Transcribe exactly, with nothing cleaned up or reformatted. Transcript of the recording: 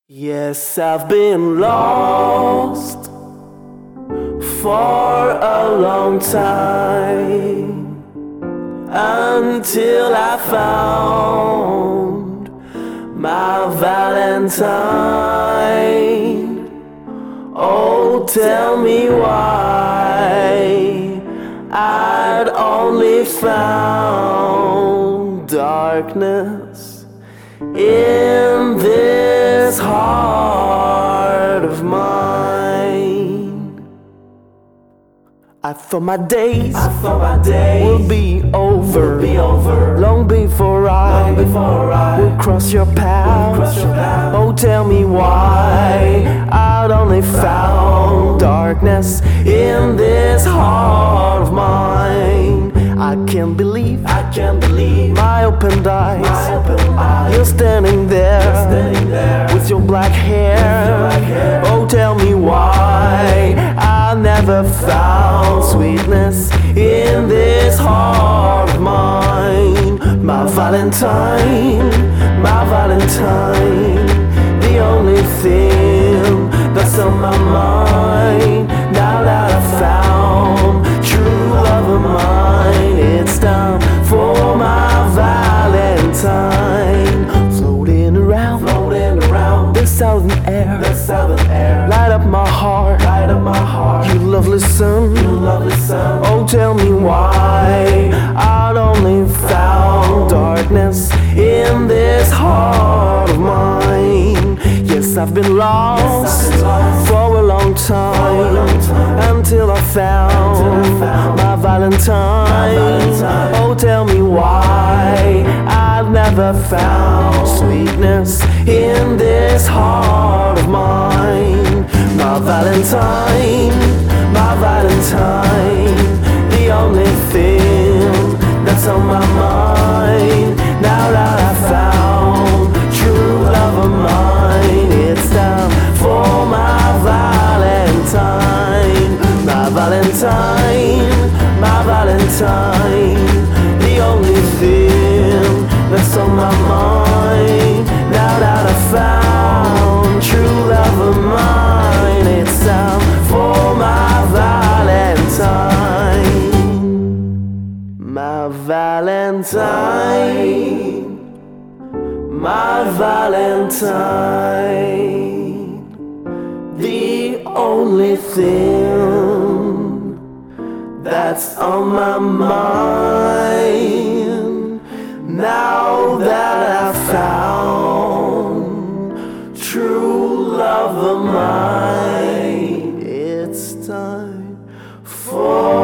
Yes, I've been lost for a long time until I found my Valentine. Oh, tell me why I'd only found darkness in this heart of mine. I thought my days, I thought my days would be over, would be over long before I, long before I would cross your path. cross your path. Oh, tell me why I'd only found darkness in this heart of mine. I can't believe, I can't believe my open eyes, my open eyes. You're standing there, You're standing there with your black hair. your black hair. Oh, tell me why I never found sweetness in this heart of mine. My Valentine, my Valentine, the only thing that's on my mind. Now that I found true love of mine, it's time for my Valentine. Floating around, Floating around the southern air, the southern air, light up my heart, light up my heart. you lovely sun. You lovely sun. Oh, tell me why I'd only found darkness in this heart of mine. Yes, I've been lost, Yes, I've been lost for a long time, long time, until I found, until I found my Valentine. my Valentine. Oh, tell me why I've never found sweetness in this heart of mine. My Valentine, my Valentine, the only thing that's on my mind. Now that I found true love of mine, it's time for my Valentine. My Valentine, my Valentine, the only thing that's on my mind. Now that I found true love of mine, it's time for my Valentine. My Valentine, my Valentine, the only thing that's on my mind. Now that I found true love of mine, it's time for